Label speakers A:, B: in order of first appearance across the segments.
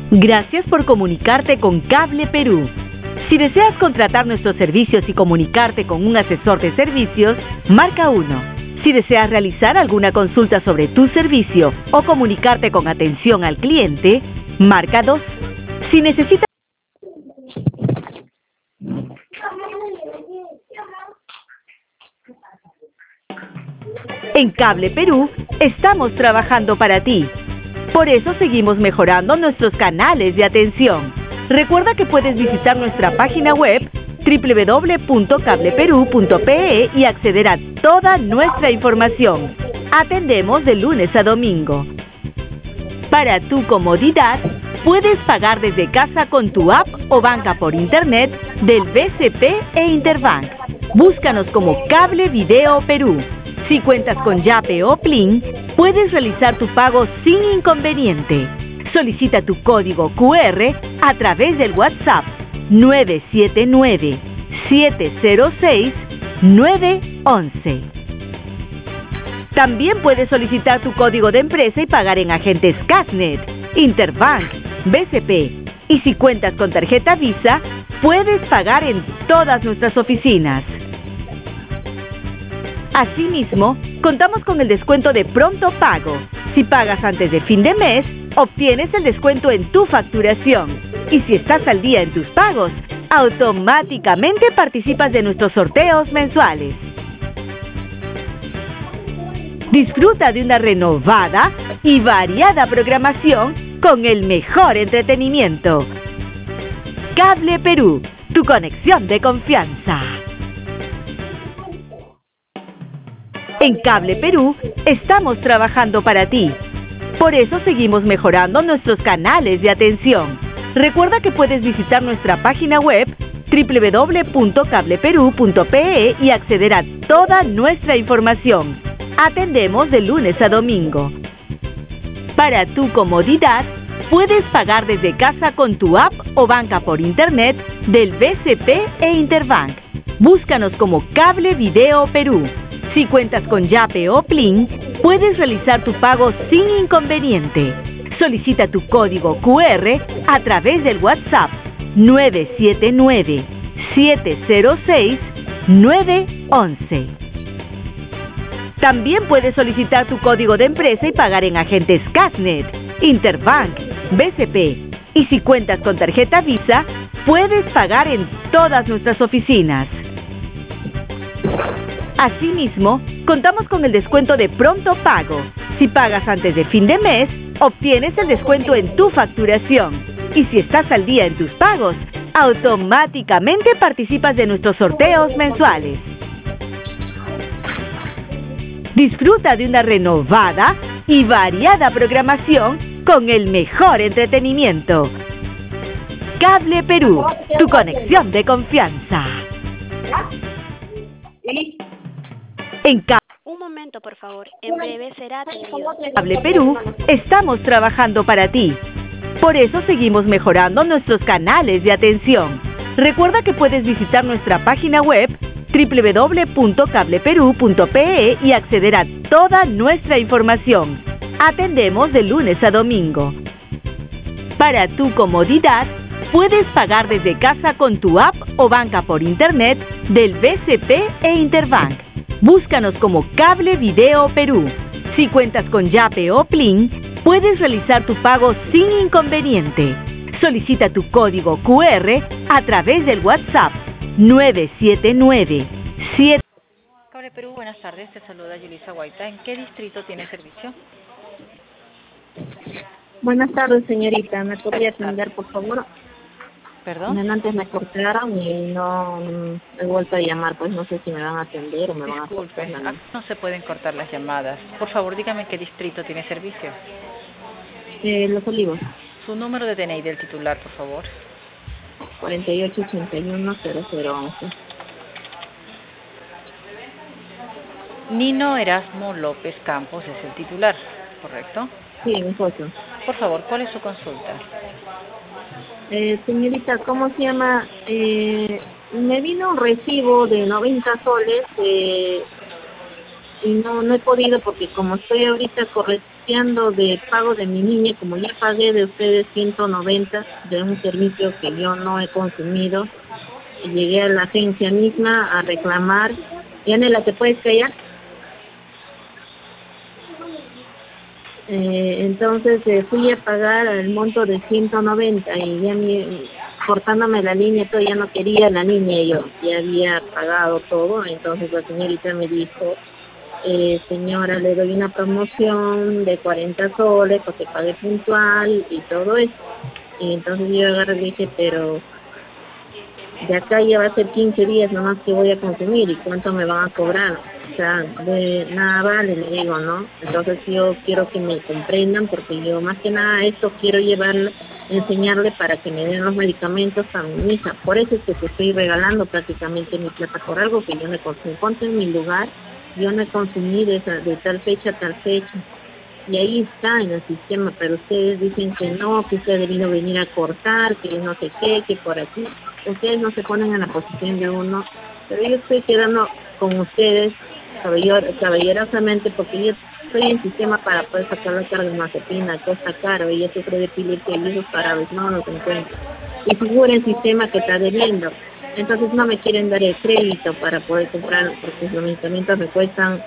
A: Gracias por comunicarte con Cable Perú. Si deseas contratar nuestros servicios y comunicarte con un asesor de servicios, marca 1. Si deseas realizar alguna consulta sobre tu servicio o comunicarte con atención al cliente, marca 2. Si necesitas... En Cable Perú estamos trabajando para ti. Por eso seguimos mejorando nuestros canales de atención. Recuerda que puedes visitar nuestra página web www.cableperú.pe y acceder a toda nuestra información. Atendemos de lunes a domingo. Para tu comodidad, puedes pagar desde casa con tu app o banca por internet del BCP e Interbank. Búscanos como Cable Video Perú. Si cuentas con Yape o Plin, puedes realizar tu pago sin inconveniente. Solicita tu código QR a través del WhatsApp 979-706-911. También puedes solicitar tu código de empresa y pagar en agentes Casnet, Interbank, BCP. Y si cuentas con tarjeta Visa, puedes pagar en todas nuestras oficinas. Asimismo, contamos con el descuento de pronto pago. Si pagas antes de fin de mes, obtienes el descuento en tu facturación. Y si estás al día en tus pagos, automáticamente participas de nuestros sorteos mensuales. Disfruta de una renovada y variada programación con el mejor entretenimiento. Cable Perú, tu conexión de confianza. En Cable Perú estamos trabajando para ti. Por eso seguimos mejorando nuestros canales de atención. Recuerda que puedes visitar nuestra página web www.cableperú.pe y acceder a toda nuestra información. Atendemos de lunes a domingo. Para tu comodidad, puedes pagar desde casa con tu app o banca por internet del BCP e Interbank. Búscanos como Cable Video Perú. Si cuentas con Yape o Plin, puedes realizar tu pago sin inconveniente. Solicita tu código QR a través del WhatsApp 979-706-911. También puedes solicitar tu código de empresa y pagar en agentes Casnet, Interbank, BCP. Y si cuentas con tarjeta Visa, puedes pagar en todas nuestras oficinas. Asimismo, contamos con el descuento de pronto pago. Si pagas antes de fin de mes, obtienes el descuento en tu facturación. Y si estás al día en tus pagos, automáticamente participas de nuestros sorteos mensuales. Disfruta de una renovada y variada programación con el mejor entretenimiento. Cable Perú, tu conexión de confianza.
B: Un momento, por favor. En breve será atendido.
A: Cable Perú estamos trabajando para ti. Por eso seguimos mejorando nuestros canales de atención. Recuerda que puedes visitar nuestra página web www.cableperú.pe y acceder a toda nuestra información. Atendemos de lunes a domingo. Para tu comodidad, puedes pagar desde casa con tu app o banca por internet del BCP e Interbank. Búscanos como Cable Video Perú. Si cuentas con Yape o Plin, puedes realizar tu pago sin inconveniente. Solicita tu código QR a través del WhatsApp 979-7...
C: Cable Perú, buenas tardes. Te saluda Yulisa Guaita. ¿En qué distrito tiene servicio?
D: Buenas tardes, señorita. ¿Me podría atender, por favor?
C: ¿Perdón?
D: Antes me cortaron y no he vuelto a llamar, pues no sé si me van a atender o me van a cortar.
C: Disculpe, no se pueden cortar las llamadas. Por favor, dígame en qué distrito tiene servicio.
D: Los Olivos.
C: Su número de DNI del titular, por favor.
D: 4881-0011.
C: Nino Erasmo López Campos es el titular, ¿correcto?
D: Sí, mi esposo.
C: Por favor, ¿cuál es su consulta?
D: Señorita, ¿cómo se llama? Me vino un recibo de 90 soles y no he podido porque como estoy ahorita confiando de pago de mi niña, como ya pagué de ustedes 190 de un servicio que yo no he consumido, y llegué a la agencia misma a reclamar. Yanela, ¿te puedes callar? Entonces fui a pagar el monto de 190 y ya cortándome la línea, todo ya no quería la línea, yo ya había pagado todo. Entonces la señorita me dijo, señora, le doy una promoción de 40 soles porque pague puntual y todo eso. Y entonces yo agarré y dije, pero de acá ya va a ser 15 días nomás que voy a consumir, ¿y cuánto me van a cobrar? O sea, de nada vale, le digo, ¿no? Entonces yo quiero que me comprendan, porque yo más que nada esto quiero enseñarle para que me den los medicamentos a mi hija. Por eso es que te estoy regalando prácticamente mi plata por algo que yo no he consumido. Ponte en mi lugar, yo no he consumido de tal fecha a tal fecha. Y ahí está en el sistema, pero ustedes dicen que no, que usted ha debido venir a cortar, que no sé qué, que por aquí. Ustedes no se ponen en la posición de uno, pero yo estoy quedando con ustedes caballerosamente, porque yo estoy en sistema para poder sacar la carga de mazapina, cuesta caro, ella sufre de epilepsia y esos parabes no los encuentro. Y figura el sistema que está debiendo. Entonces no me quieren dar el crédito para poder comprar, porque los medicamentos me cuestan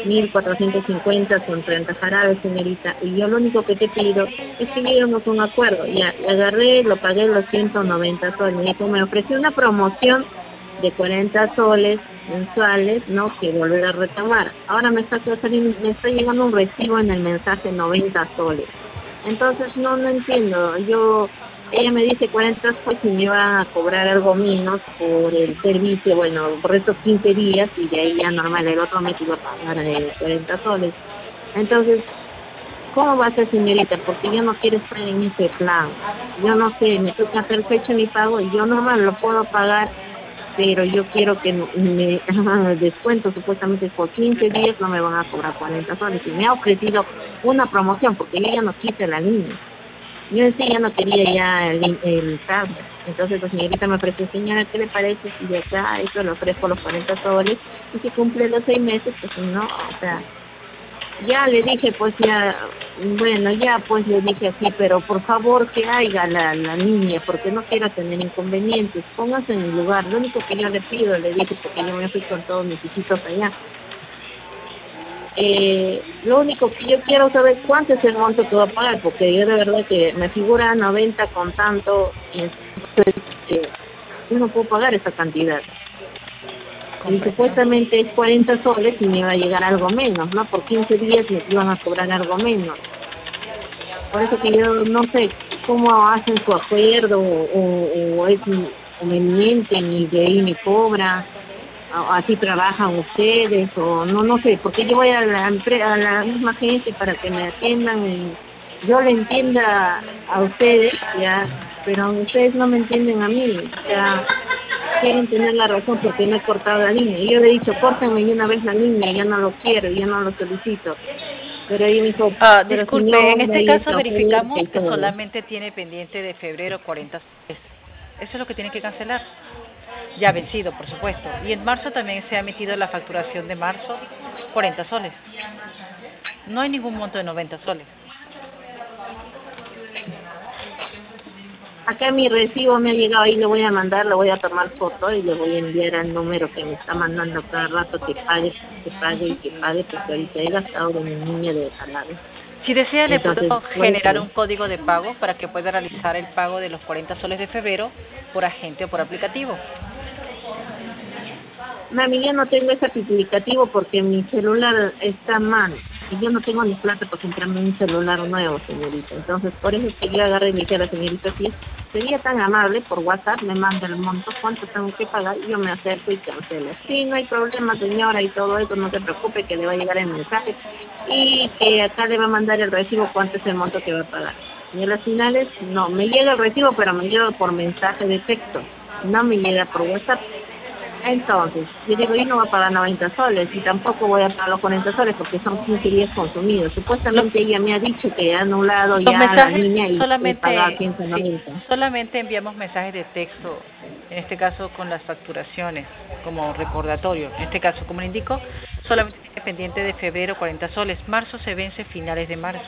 D: 1.450 con 30 jarabes, señorita. Y yo lo único que te pido es que lleguemos a un acuerdo. Ya agarré, lo pagué los 190 soles. Me dijo, me ofreció una promoción de 40 soles mensuales, ¿no? Que volver a retomar. Ahora me está llegando un recibo en el mensaje 90 soles. Entonces no entiendo. Ella me dice 40 soles y me van a cobrar algo menos por el servicio, bueno, por estos 15 días, y de ahí ya normal, el otro mes iba a pagar 40 soles. Entonces, ¿cómo va a ser, señorita? Porque yo no quiero estar en ese plan. Yo no sé, me toca hacer fecha mi pago y yo normal lo puedo pagar, pero yo quiero que me hagan el descuento. Supuestamente por 15 días no me van a cobrar 40 soles. Y me ha ofrecido una promoción, porque yo ya no quise la línea. Yo en sí ya no quería ya el tablet. Entonces la señorita me ofreció, señora, ¿qué le parece si de acá eso le ofrezco los 40 soles y si cumple los 6 meses? Pues no, o sea, ya le dije, pues ya, bueno, ya pues le dije así, pero por favor que haya la niña, porque no quiero tener inconvenientes, póngase en mi lugar. Lo único que yo le pido, le dije, porque yo me fui con todos mis hijitos allá. Lo único que yo quiero saber cuánto es el monto que voy a pagar, porque yo de verdad que me figura 90 con tanto, y entonces yo no puedo pagar esa cantidad. Y supuestamente es 40 soles y me va a llegar algo menos, ¿no? Por 15 días me iban a cobrar algo menos. Por eso que yo no sé cómo hacen su acuerdo, o me mienten y de ahí me cobran. Así trabajan ustedes, o no sé, porque yo voy a la misma gente para que me atiendan y yo le entienda a ustedes, ya, pero ustedes no me entienden a mí, ya quieren tener la razón porque no he cortado la línea. Y yo le he dicho, córtenme una vez la línea, ya no lo quiero, ya no lo solicito. Pero ella me dijo,
C: disculpe,
D: señor,
C: en este caso verificamos que
D: todo.
C: solamente tiene pendiente de febrero 40 soles. Eso es lo que tiene que cancelar. Ya vencido, por supuesto. Y en marzo también se ha emitido la facturación de marzo, 40 soles. No hay ningún monto de 90 soles.
D: Acá mi recibo me ha llegado, ahí le voy a mandar, le voy a tomar foto y le voy a enviar al número que me está mandando cada rato que pague, porque ahorita he gastado de mi niña de salario.
C: Si desea, le
D: Entonces,
C: puedo generar un código de pago para que pueda realizar el pago de los 40 soles de febrero por agente o por aplicativo.
D: Mami, yo no tengo ese aplicativo porque mi celular está mal y yo no tengo ni plata para comprarme un celular nuevo, señorita. Entonces, por eso es que yo agarré y le dije a la señorita, si sería tan amable, por WhatsApp me manda el monto, cuánto tengo que pagar, y yo me acerco y cancelo. Sí, no hay problema, señora, y todo eso, no se preocupe, que le va a llegar el mensaje y que acá le va a mandar el recibo, cuánto es el monto que va a pagar. Y a las finales, no, me llega el recibo, pero me llega por mensaje de texto, no me llega por WhatsApp. Entonces, yo digo, yo no voy a pagar 90 soles y tampoco voy a pagar los 40 soles porque son 15 días consumidos. Supuestamente ella me ha dicho que ha anulado
C: Los
D: ya a la
C: mensajes
D: niña y pagar
C: sí,
D: 190.
C: solamente enviamos mensajes de texto, en este caso con las facturaciones, como recordatorio. En este caso, como le indico, solamente tiene pendiente de febrero 40 soles. Marzo se vence finales de marzo.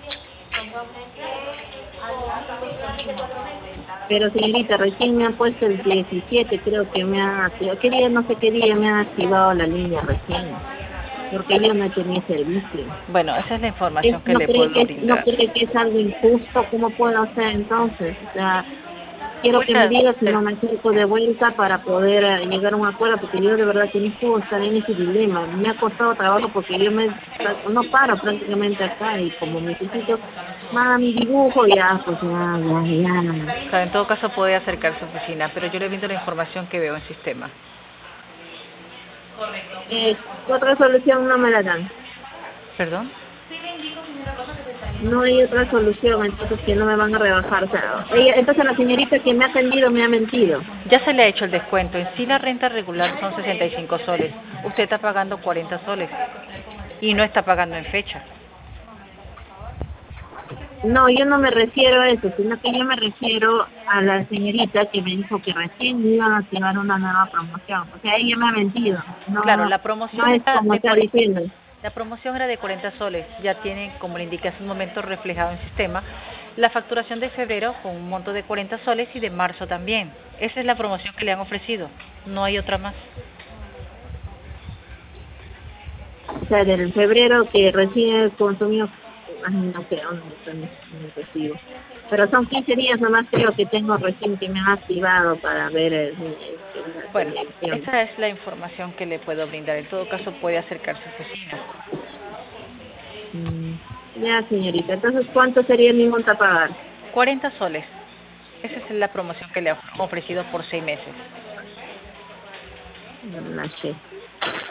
D: Pero señorita, recién me han puesto el 17, creo que me han activado. ¿Qué día? No sé qué día me han activado la línea recién. Porque yo no tenía servicio.
C: Bueno, esa es la información que
D: ¿No
C: le
D: cree
C: puedo
D: que, no
C: brindar.
D: cree que es algo injusto? ¿Cómo puedo hacer entonces? O sea, quiero que me diga si no me acerco de vuelta para poder llegar a un acuerdo, porque yo de verdad que no puedo estar en ese dilema. Me ha costado trabajo porque yo no paro prácticamente acá y como necesito más mi dibujo, ya, pues ya.
C: O sea, en todo caso puede acercarse a su oficina, pero yo le brindo la información que veo en sistema.
D: Otra solución no me la dan.
C: ¿Perdón?
D: No hay otra solución, entonces que no me van a rebajar. O sea, entonces la señorita que me ha atendido me ha mentido.
C: Ya se le ha hecho el descuento. En sí la renta regular son 65 soles. Usted está pagando 40 soles y no está pagando en fecha.
D: No, yo no me refiero a eso, sino que yo me refiero a la señorita que me dijo que recién me iban a activar una nueva promoción. O sea, ella me ha mentido. No,
C: Claro, la promoción
D: no es como está diciendo.
C: La promoción era de 40 soles. Ya tienen, como le indiqué hace un momento, reflejado en sistema la facturación de febrero con un monto de 40 soles y de marzo también. Esa es la promoción que le han ofrecido. No hay otra más.
D: O sea, del febrero que recién consumió, no sé, no recibo. Pero son 15 días nomás creo que tengo recién que me han activado para ver
C: bueno, esa es la información que le puedo brindar. En todo caso puede acercarse a su oficina.
D: Ya, señorita. Entonces, ¿cuánto sería mi monta a pagar?
C: 40 soles. Esa es la promoción que le han ofrecido por 6 meses.
D: No sé.